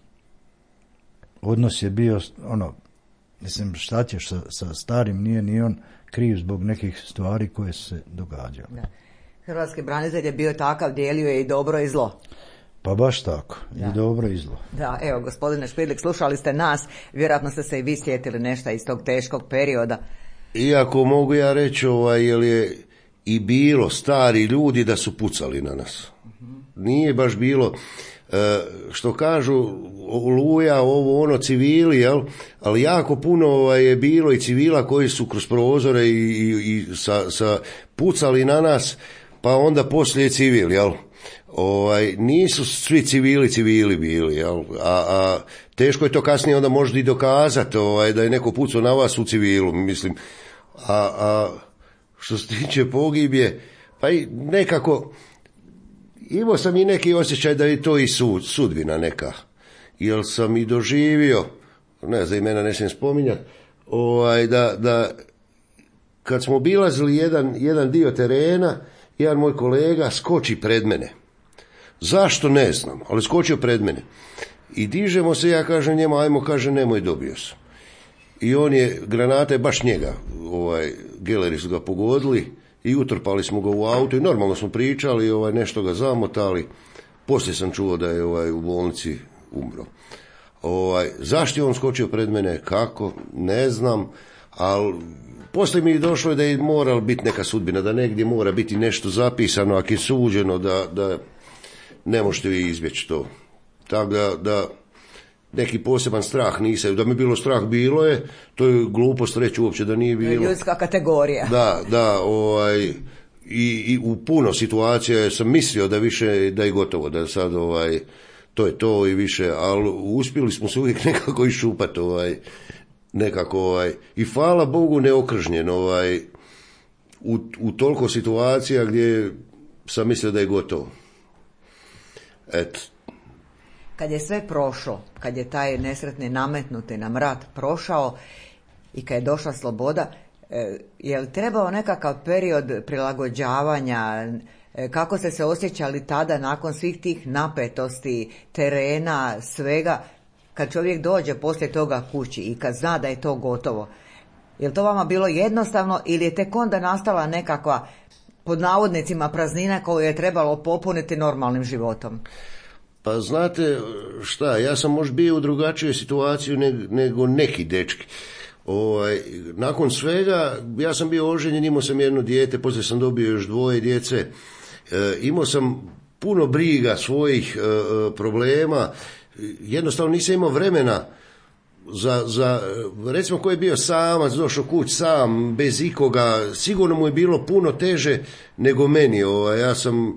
odnos je bio mislim, šta ćeš sa starim, nije ni on kriv zbog nekih stvari koje su se događale. Da. Hrvatski branitelj je bio takav, dijelio je i dobro i zlo. Pa baš tako, da. I dobro i zlo. Da, evo, gospodine Špidlik, slušali ste nas, vjerojatno ste se i vi sjetili nešto iz tog teškog perioda. Iako mogu ja reći, jer je i bilo stari ljudi da su pucali na nas. Nije baš bilo, što kažu, Oluja, civili, jel? Ali jako puno je bilo i civila koji su kroz prozore i sa pucali na nas, pa onda poslije civil, jel? Nisu svi civili bili, jel? A teško je to kasnije onda možda i dokazati da je neko pucao na vas u civilu, mislim. A što se tiče pogibje, pa i nekako imao sam i neki osjećaj da je to i sudbina neka. jer sam i doživio, ne znam, imena ne smijem spominjati, da kad smo obilazili jedan dio terena, jedan moj kolega skoči pred mene. Zašto ne znam, ali skočio pred mene. I dižemo se, ja kažem njemu, ajmo, kaže, nemoj, dobio sam. I on je, granata je baš njega, geleri su ga pogodili i utrpali smo ga u auto i normalno smo pričali, nešto ga zamotali. Poslije sam čuo da je u bolnici umro. Zašto je on skočio pred mene, kako, ne znam, ali poslije mi je došlo da je morala biti neka sudbina, da negdje mora biti nešto zapisano, ako je suđeno, da ne možete vi izbjeći to. Tako da neki poseban strah nisam, da mi bilo strah, bilo je, to je glupost reći uopće da nije bilo. Ljudska kategorija. Da, i u puno situacija sam mislio da više, da je gotovo, da sad to je to i više, ali uspjeli smo se uvijek nekako iščupati, nekako, i hvala Bogu neokržnjen, u toliko situacija gdje sam mislio da je gotovo. Eto. Kad je sve prošlo, kad je taj nesretni nametnuti nam rat prošao i kad je došla sloboda, je li trebao nekakav period prilagođavanja, kako ste se osjećali tada nakon svih tih napetosti, terena, svega, kad čovjek dođe poslije toga kući i kad zna da je to gotovo? Je li to vama bilo jednostavno ili je tek onda nastala nekakva, pod navodnicima, praznina koju je trebalo popuniti normalnim životom? Pa znate šta, ja sam možda bio u drugačijoj situaciji nego neki dečki. Nakon svega, ja sam bio oženjen, imao sam jedno dijete, poslije sam dobio još 2 djece, imao sam puno briga svojih problema, jednostavno nisam imao vremena za recimo ko je bio samac, došao kuć sam, bez ikoga, sigurno mu je bilo puno teže nego meni. Ja sam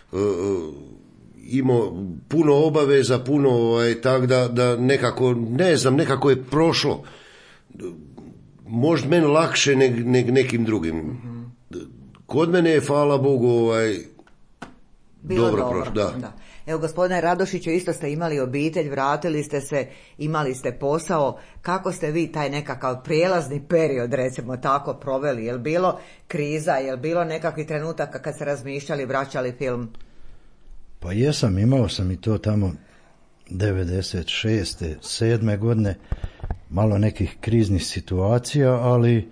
imao puno obaveza, puno, tak da nekako, ne znam, nekako je prošlo. Možda meni lakše nekim drugim. Kod mene je, hvala Bogu, dobro prošlo. Da. Evo, gospodine Radošiću, isto ste imali obitelj, vratili ste se, imali ste posao. Kako ste vi taj nekakav prijelazni period, recimo tako, proveli? Je li bilo kriza, je li bilo nekakvih trenutaka kad ste razmišljali, vraćali film? Pa jesam, imao sam i to tamo 96. 7. godine, malo nekih kriznih situacija, ali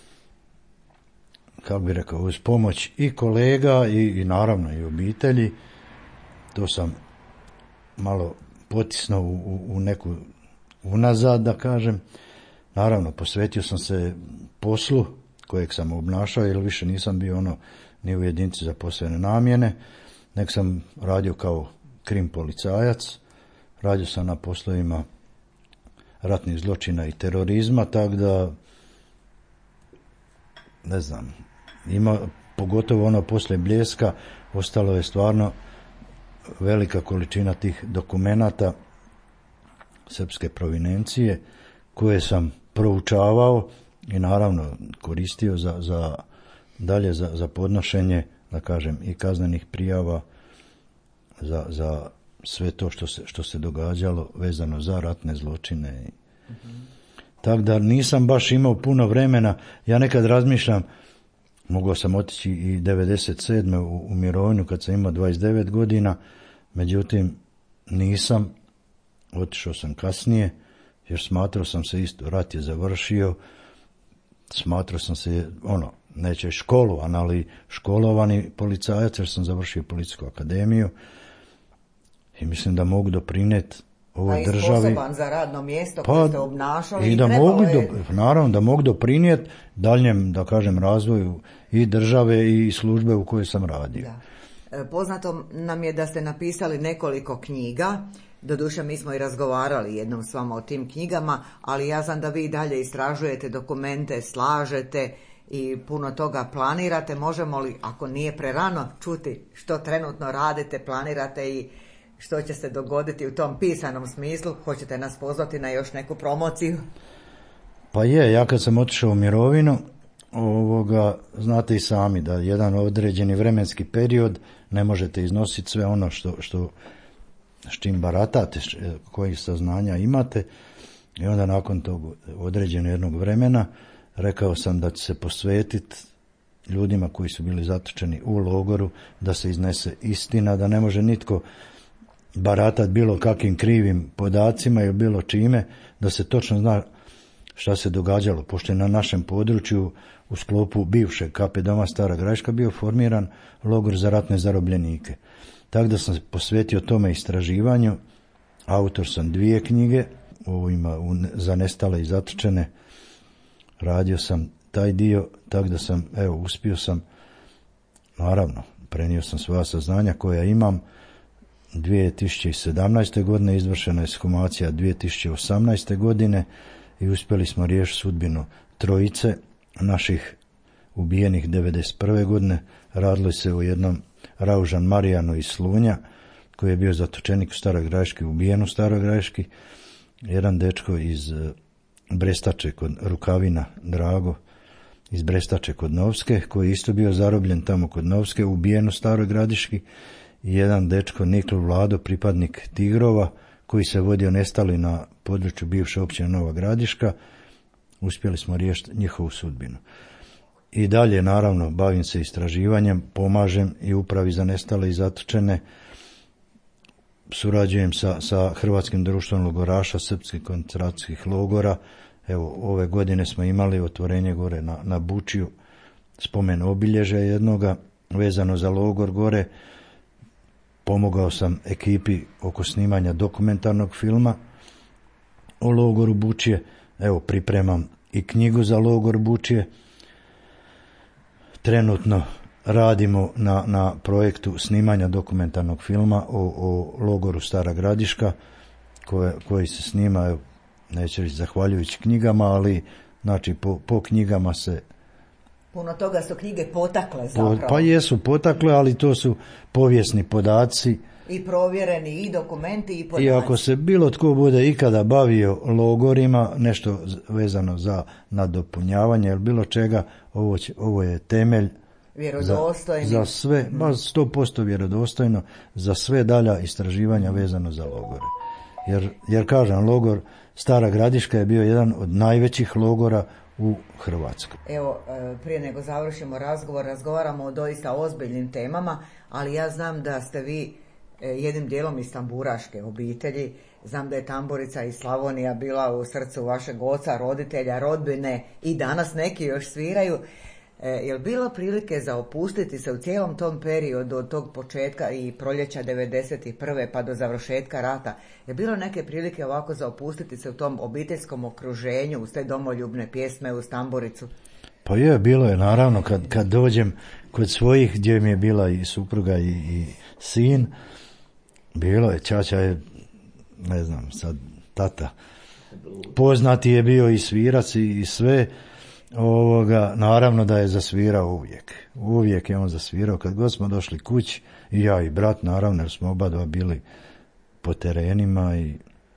kako bi rekao, uz pomoć i kolega i naravno i obitelji, to sam malo potisnuo u neku unazad, da kažem. Naravno, posvetio sam se poslu kojeg sam obnašao, jer više nisam bio ni u jedinici za posebne namjene, nek sam radio kao krim policajac, radio sam na poslovima ratnih zločina i terorizma, tako da, ne znam, pogotovo poslije Bljeska, ostalo je stvarno velika količina tih dokumenata srpske provinencije koje sam proučavao i naravno koristio za podnošenje, da kažem, i kaznenih prijava za sve to što se događalo vezano za ratne zločine. Tako da nisam baš imao puno vremena. Ja nekad razmišljam, mogao sam otići i 97. u mirovinu kad sam imao 29 godina, međutim nisam, otišao sam kasnije, jer smatrao sam se isto, rat je završio, smatrao sam se, neće školovan, ali školovani policajac, jer sam završio policijsku akademiju i mislim da mogu doprinijeti ovoj državi. Sposoban za radno mjesto koje ste obnašali i naravno da mogu doprinijeti daljem, da kažem, razvoju i države i službe u kojoj sam radio. Da. Poznato nam je da ste napisali nekoliko knjiga, doduše mi smo i razgovarali jednom s vama o tim knjigama, ali ja znam da vi dalje istražujete dokumente, slažete i puno toga planirate. Možemo li, ako nije prerano, čuti što trenutno radite, planirate i što će se dogoditi u tom pisanom smislu? Hoćete nas pozvati na još neku promociju? Pa ja kad sam otišao u mirovinu, znate i sami da jedan određeni vremenski period ne možete iznositi sve ono što s čim baratate, kojih saznanja imate. I onda nakon tog određenog jednog vremena rekao sam da će se posvetiti ljudima koji su bili zatočeni u logoru, da se iznese istina, da ne može nitko baratati bilo kakvim krivim podacima ili bilo čime, da se točno zna šta se događalo, pošto je na našem području u sklopu bivšeg KP doma Stara Gradiška bio formiran logor za ratne zarobljenike. Tako da sam posvetio tome istraživanju, autor sam 2 knjige, za nestale i zatočene, radio sam taj dio, tako da sam, uspio sam, naravno, prenio sam svoja saznanja koja imam. 2017. godine izvršena je ekshumacija 2018. godine i uspjeli smo riješiti sudbinu 3 naših ubijenih 1991. godine. Radilo se o jednom Raužan Marijanu iz Slunja, koji je bio zatočenik u Staroj Gradiški, ubijen u Staroj Gradiški. Jedan dečko iz Brestače kod Rukavina, Drago, iz Brestače kod Novske, koji je isto bio zarobljen tamo kod Novske, ubijen u Staroj Gradiški. I jedan dečko Nikl Vlado, pripadnik Tigrova, koji se vodio nestali na području bivše općine Nova Gradiška. Uspjeli smo riješiti njihovu sudbinu. I dalje, naravno, bavim se istraživanjem, pomažem i upravi za nestale i zatočene, surađujem sa Hrvatskim društvom logoraša srpskih koncentracijskih logora. Evo, ove godine smo imali otvorenje gore na Bučiju, spomen obilježja jednoga, vezano za logor gore. Pomogao sam ekipi oko snimanja dokumentarnog filma o logoru Bučje. Evo, pripremam i knjigu za logor Bučje. Trenutno radimo na projektu snimanja dokumentarnog filma o logoru Stara Gradiška, koji se snima, evo, neću reći zahvaljujući knjigama, ali znači po knjigama se... Puno toga su knjige potakle zapravo. Pa jesu potakle, ali to su povijesni podaci. I provjereni, i dokumenti, i podaci. I ako se bilo tko bude ikada bavio logorima, nešto vezano za nadopunjavanje ili bilo čega, ovo je temelj za sve, 100% vjerodostojno, za sve dalja istraživanja vezano za logore. Jer kažem, logor Stara Gradiška je bio jedan od najvećih logora u Hrvatskoj. Evo, prije nego završimo razgovor, razgovaramo o doista ozbiljnim temama, ali ja znam da ste vi jednim dijelom iz tamburaške obitelji. Znam da je tamburica iz Slavonija bila u srcu vašeg oca, roditelja, rodbine, i danas neki još sviraju. Je li bilo prilike za opustiti se u cijelom tom periodu od tog početka i proljeća 1991. pa do završetka rata? Je bilo neke prilike ovako za opustiti se u tom obiteljskom okruženju, uz te domoljubne pjesme, uz tamburicu? Pa je, bilo je, naravno, kad dođem kod svojih, gdje mi je bila i supruga i sin, bilo je, ćaća je, ne znam, sad tata, poznati je bio i svirac i sve. Naravno da je zasvirao uvijek je on zasvirao kad god smo došli kući, i ja i brat, naravno, jer smo oba dva bili po terenima. I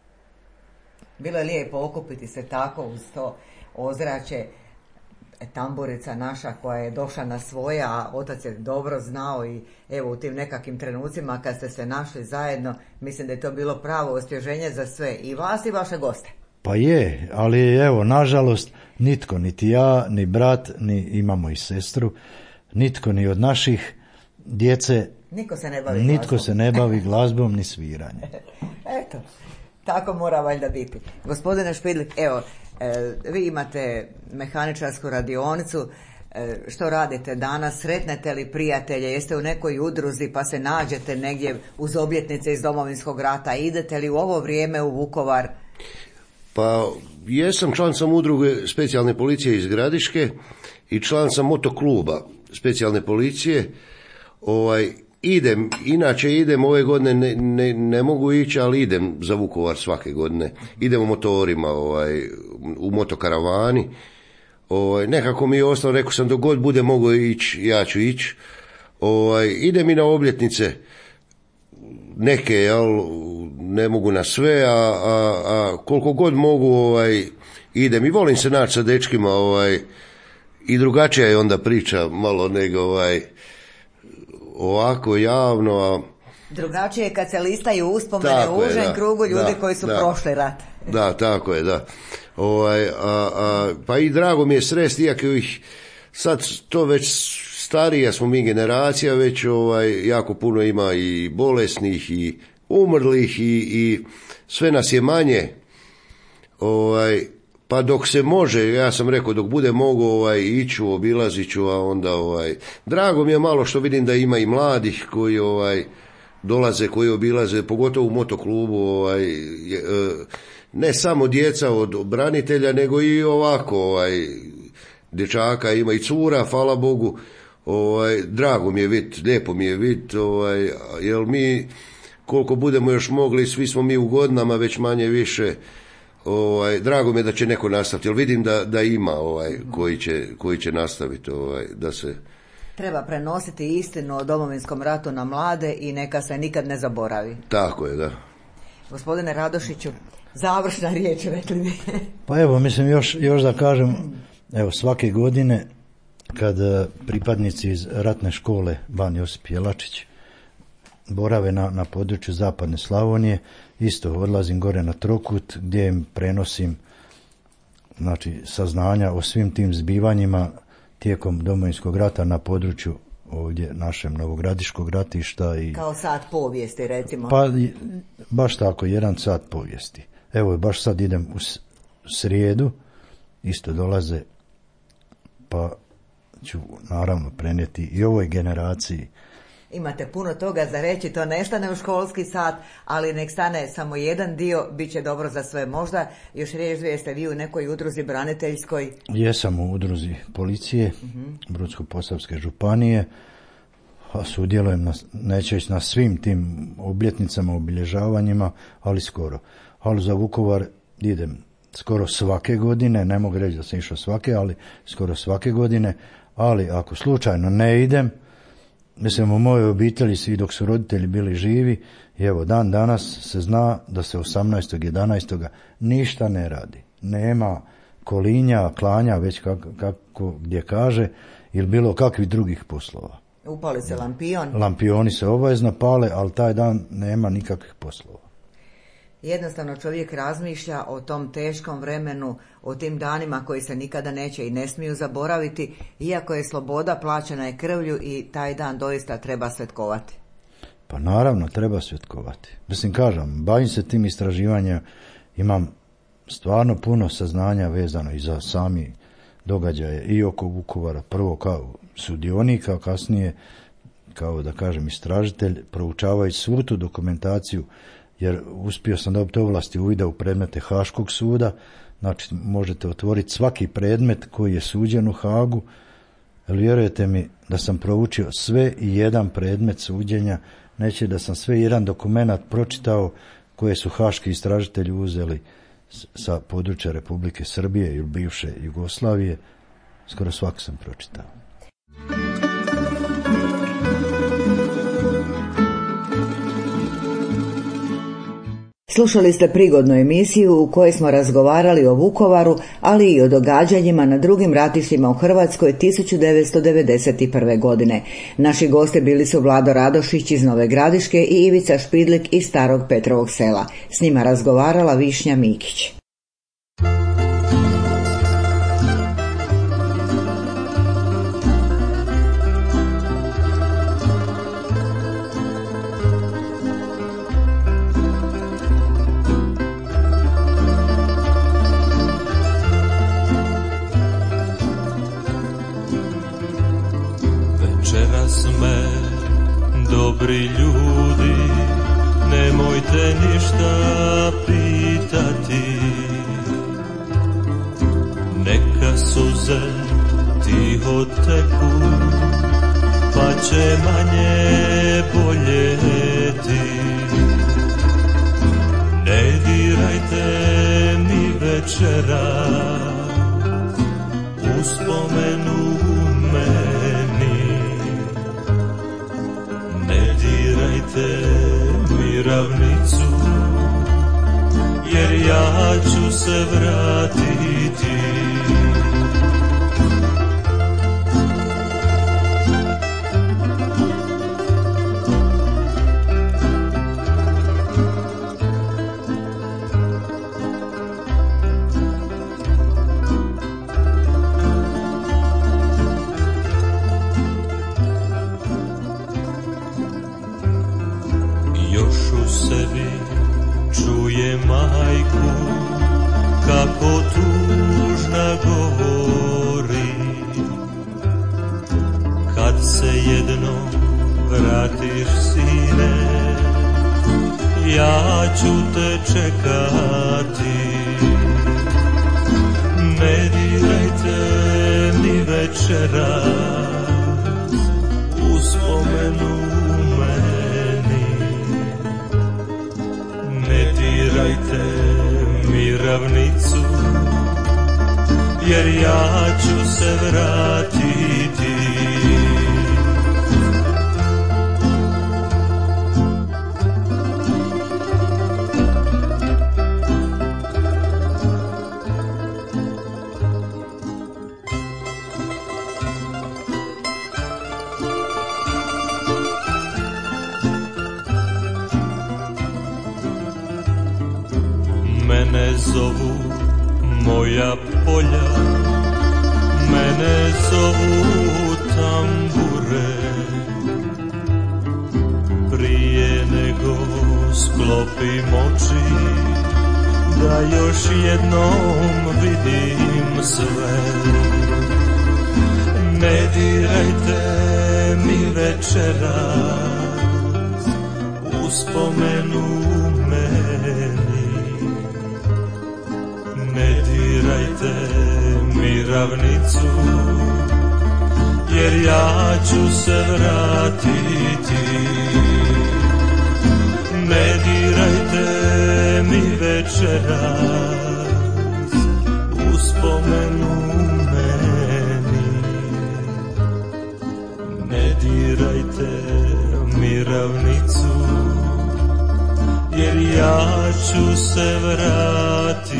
bilo je lijepo okupiti se tako uz to ozračje, tamburica naša koja je došla na svoje, a otac je dobro znao, i evo u tim nekakvim trenucima kad ste se našli zajedno, mislim da je to bilo pravo osvježenje za sve, i vas i vaše goste. Pa je, ali evo, nažalost, nitko, niti ja, ni brat, ni imamo i sestru, nitko ni od naših djece, nitko se ne bavi glazbom ni sviranjem. Eto, tako mora valjda biti. Gospodine Špidlik, evo, vi imate mehaničarsku radionicu, što radite danas, sretnete li prijatelje, jeste u nekoj udruzi pa se nađete negdje uz obljetnice iz Domovinskog rata, idete li u ovo vrijeme u Vukovar? Pa jesam, član sam udruge specijalne policije iz Gradiške i član sam motokluba specijalne policije. Idem ove godine, ne mogu ići, ali idem za Vukovar svake godine. Idemo motorima, u motokaravani. Nekako mi je ostalo, rekao sam, dok god bude mogo ići, ja ću ići. Idem i na obljetnice, neke, ne mogu na sve, a koliko god mogu, idem i volim se naći sa dečkima, i drugačija je onda priča malo nego ovako javno. Drugačije je kad se listaju uspomene u užem krugu ljudi koji su prošli rat. Da, tako je, da. Pa i drago mi je sresti, iako ih sad to već starija smo mi generacija, već jako puno ima i bolesnih i umrlih i sve nas je manje. Pa dok se može, ja sam rekao, dok bude mogu iću, obilazit ću, a onda drago mi je malo što vidim da ima i mladih koji dolaze, koji obilaze, pogotovo u motoklubu, ne samo djeca od branitelja, nego i ovako, dječaka, ima i cura, hvala Bogu, drago mi je vidjeti, lijepo mi je vidjeti, jer mi, koliko budemo još mogli, svi smo mi u godinama, već manje više, drago mi je da će neko nastaviti, jer vidim da ima koji će nastaviti, da se... Treba prenositi istinu o Domovinskom ratu na mlade i neka se nikad ne zaboravi. Tako je, da. Gospodine Radošiću, završna riječ, rekli bi. Pa evo, mislim još da kažem, evo svake godine kad pripadnici iz ratne škole Ban Josip Jelačić borave na području zapadne Slavonije, isto odlazim gore na Trokut gdje im prenosim saznanja o svim tim zbivanjima tijekom Domovinskog rata na području ovdje našem Novogradiškog ratišta. Kao sat povijesti, recimo. Pa baš tako, 1 sat povijesti. Evo, baš sad idem u srijedu, isto dolaze, pa ću naravno prenijeti i ovoj generaciji. Imate puno toga za reći, to ne stane u školski sat, ali nek stane samo jedan dio, bit će dobro za sve. Možda još riječ dvije, ste vi u nekoj udruzi braniteljskoj? Jesam u udruzi policije, Brodsko-posavske županije, a sudjelujem, neće ići na svim tim obljetnicama, obilježavanjima, ali skoro. Ali za Vukovar idem skoro svake godine, ne mogu reći da sam išao svake, ali skoro svake godine, ali ako slučajno ne idem, mislim, u mojoj obitelji svi dok su roditelji bili živi, i evo dan danas se zna da se 18.11. ništa ne radi. Nema kolinja, klanja, već kako gdje kaže, ili bilo kakvih drugih poslova. Upali se lampion. Lampioni se obavezno pale, ali taj dan nema nikakvih poslova. Jednostavno čovjek razmišlja o tom teškom vremenu, o tim danima koji se nikada neće i ne smiju zaboraviti, iako je sloboda plaćena je krvlju i taj dan doista treba svetkovati. Pa naravno, treba svetkovati. Mislim, kažem, bavim se tim istraživanjem, imam stvarno puno saznanja vezano i za sami događaje i oko Vukovara, prvo kao sudionika, kasnije kao, da kažem, istražitelj, proučavajući svu tu dokumentaciju, jer uspio sam dobiti ovlasti uvida u predmete Haškog suda, znači možete otvoriti svaki predmet koji je suđen u Hagu, ali vjerujete mi da sam proučio sve i jedan predmet suđenja, neće da sam sve jedan dokumenat pročitao koje su haški istražitelji uzeli sa područja Republike Srbije ili bivše Jugoslavije, skoro svaki sam pročitao. Slušali ste prigodnu emisiju u kojoj smo razgovarali o Vukovaru, ali i o događanjima na drugim ratištima u Hrvatskoj 1991. godine. Naši gosti bili su Vlado Radošić iz Nove Gradiške i Ivica Špidlik iz Starog Petrovog Sela. S njima razgovarala Višnja Mikić. Dobri ljudi, nemojte ništa pitati, neka suze tiho teku, pa će manje boljeti. Ne dirajte mi večera uspomenu meni, ne dirajte mi ravnicu, jer ja ću se vratiti. ljubavu kako tužna govori. Kad se jednom vratiš, sine, ja ću te čekati. Ne dirajte mi večeras uspomenu meni. Ne dirajte mi ravnicu, jer ja ću se vratiti. Mene zovu moja polja, mene zovu tambure. Prije nego sklopim oči, da još jednom vidim sve. Ne dirajte mi večeras uspomenu meni. Ne dirajte mi ravnicu, jer ja ću se vratiti. Ne dirajte mi večeras uspomenu meni. Ne dirajte mi ravnicu, jer ja ću se vratiti.